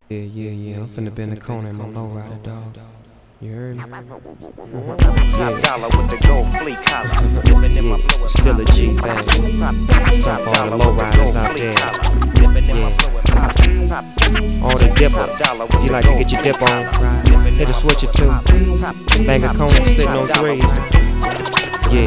Yeah, I'm finna bend the corner in my lowrider, dog. You heard me? Top dollar with the gold fleet collar. Dipping in my blue and Still a G thing. Some for all the lowriders out there. Yeah. All the dippers. You like to get your dip on? Hit a switch or two. Bang a corner sitting on threes. Yeah,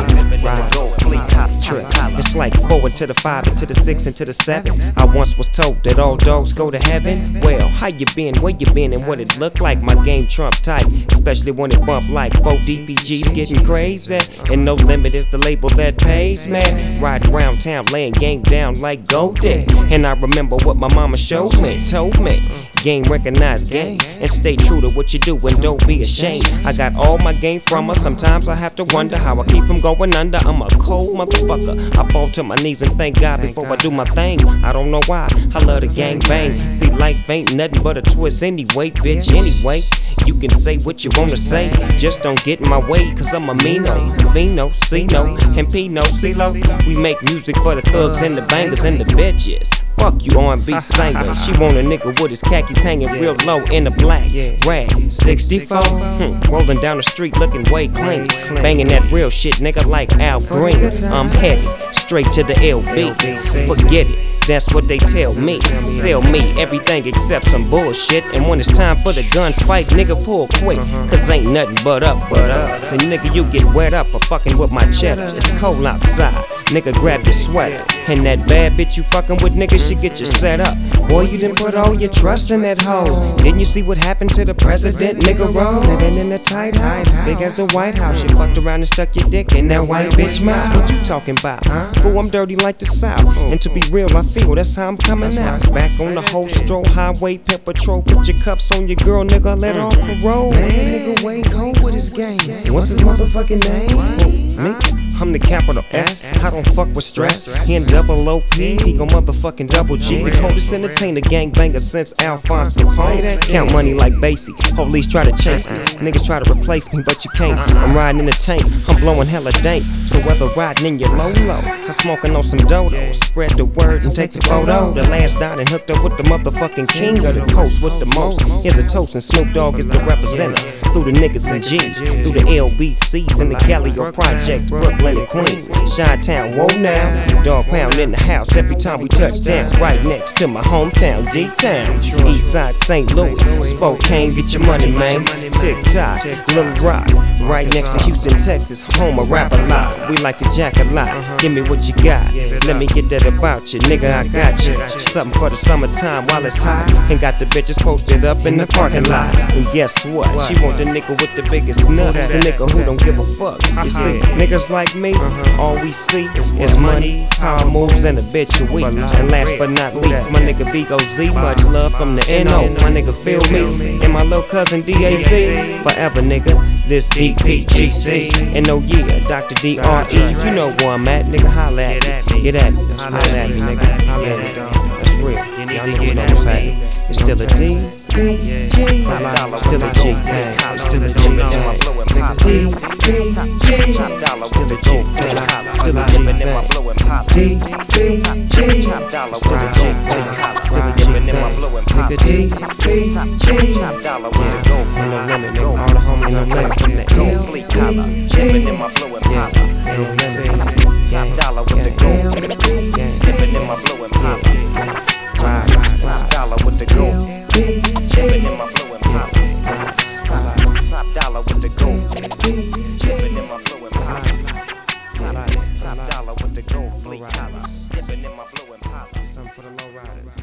right. Trip. It's like 4 into the 5 into the 6 into the 7. I once was told that all dogs go to heaven. Well, how you been, where you been, and what it look like? My game trump tight, especially when it bump like 4 DPGs getting crazy. And No Limit is the label that pays, man. Riding around town, laying game down like Goldie. And I remember what my mama showed me, told me. Game recognized game, and stay true to what you do and don't be ashamed. I got all my game from her. Sometimes I have to wonder how I keep from going under. I'm a cold motherfucker. I fall to my knees and thank God before I do my thing. I don't know why, I love the gang bang. See, life ain't nothing but a twist anyway, bitch. Anyway, you can say what you wanna say, just don't get in my way, cause I'm a Mino, Fino, Cino, and Pino, CeeLo. We make music for the thugs and the bangers and the bitches. Fuck you R&B singer. She want a nigga with his khakis hanging real low in a black rag 64. Rolling down the street looking way clean. Banging that real shit, nigga, like Al Green. I'm headed straight to the LB. Forget it. That's what they tell me. Sell me everything except some bullshit. And when it's time for the gunfight, nigga, pull quick. Cause ain't nothing but up but us. And nigga, you get wet up for fucking with my cheddar. It's cold outside. Nigga, grab your sweater. And that bad bitch you fucking with, nigga, she get you set up. Boy, you done put all your trust in that hoe. Didn't you see what happened to the president, nigga, roll? Living in a tight house, big as the White House. You fucked around and stuck your dick in that white bitch mouth. What you talking about? Fool, I'm dirty like the South. And to be real, I feel that's how I'm coming out. Back on the whole stroll, highway, pimp patrol. Put your cuffs on your girl, nigga, let off parole. Man, nigga, way cold with his game. What's his motherfucking name? Me? I'm the capital S. I don't fuck with stress. He in double OP, he gon' motherfucking double G. The coldest entertainer, gangbanger since Alphonse Capone. Count money like Basie. Police try to chase me. Niggas try to replace me, but you can't. I'm riding in the tank, I'm blowing hella dank. So whether riding in your low, I'm smoking on some dodos. Spread the word and take the photo. The last died and hooked up with the motherfucking king of the coast with the most. Here's a toast and Snoop Dogg is the representative. Through the niggas and G's, through the LBCs and the Galileo Project, Brooklyn and Queens, Chi-Town, whoa now. Dog pound in the house every time we touch down. Right next to my hometown, D-Town. Eastside, St. Louis, Spokane, get your money, man. Tick-tock, Little Rock, right next to Houston, Texas, home of rap a lot. We like to jack a lot, give me what you got. Let me get that about you, nigga, I got you. Something for the summertime while it's hot. And got the bitches posted up in the parking lot. And guess what? She want the nigga with the biggest nuts, the nigga who don't give a fuck. You see, niggas like me, all we see is money, power moves, and a bitch a week. And last but not least, my nigga B-O-Z, much love from the N.O. My nigga feel me, and my little cousin D-A-Z. Forever, nigga, this DPGC. And oh yeah, Dr. D-R-E. You know where I'm at, nigga, holla at me. Get at me, holla at me, nigga. Holla at me, dog. That's real. Y'all niggas know what's happening. It's still a D. Still a G, man. Still a G, man. Still a G, man. Still a G, man. Still a G, man. Nigga D, No Limit, nigga. All the homies No Limit from the Top dollar with the gold. Sipping in my blue and pop. Top dollar with the gold. Sipping in my blue and pop. Top dollar with the gold. Sipping in my blue and pop. Top dollar with the gold fleet collar. Dipping in my blue and pop. Something for the low riders.